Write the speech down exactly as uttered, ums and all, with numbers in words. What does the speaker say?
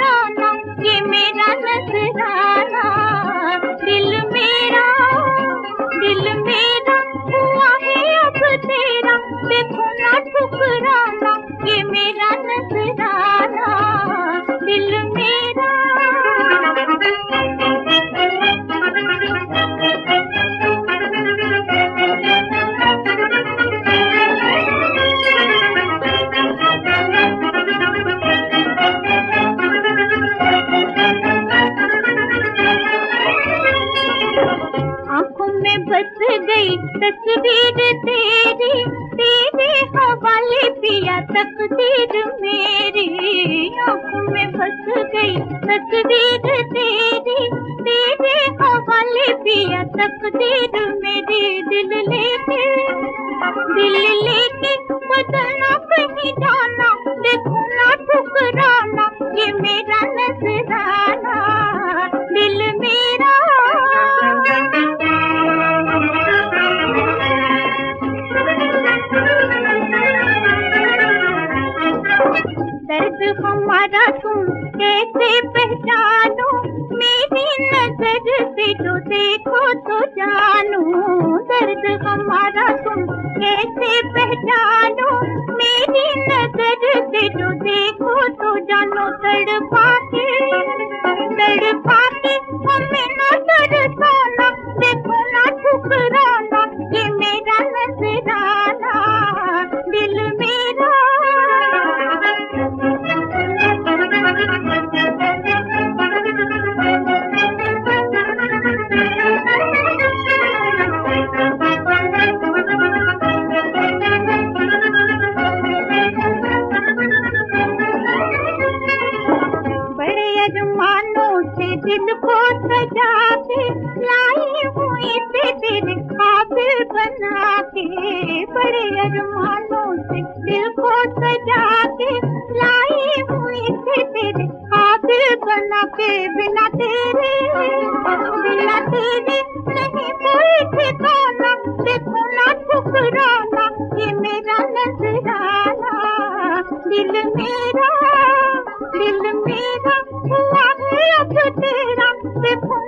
ठुकराना ये मेरा नजराना। दिल मेरा दिल मेरा हुआ है अब तेरा, देखो ना ठुकराना ये मेरा नजराना। दिल मेरा आँखों में बस गई तस्वीर तेरी, तेरे हवाले पिया तकदीर मेरी। आँखों में बस गई तस्वीर तेरी, तेरे हवाले पिया तकदीर मेरी। दिल लेके दिल लेके बदलना कहीं जाना, देखो ना ठुकराना ये मेरा नजराना। दिल मेरा दर्द हमारा तुम कैसे पहचानो, मेरी नजर से जो देखो तो जानो। दर्द हमारा तुम कैसे पहचानो, मेरी नजर से जो देखो तो जानो। तड़पा के तड़पा के हमें ना तरसाना, देखो ना ठुकराना ये मेरा नजराना। दिल मेरा बड़े अरमानों से दिल को सजा के लाई हुई से तेरे काबिल बना के। बड़े अरमानों से दिल को सजा के लाई हुई से तेरे काबिल बना के। बिना तेरे बिना तेरे नहीं कोई ठिकाना, देखो ना ठुकराना ये मेरा नजराना। दिल मेरा दिल मेरा हुआ है अब तेरा, देखो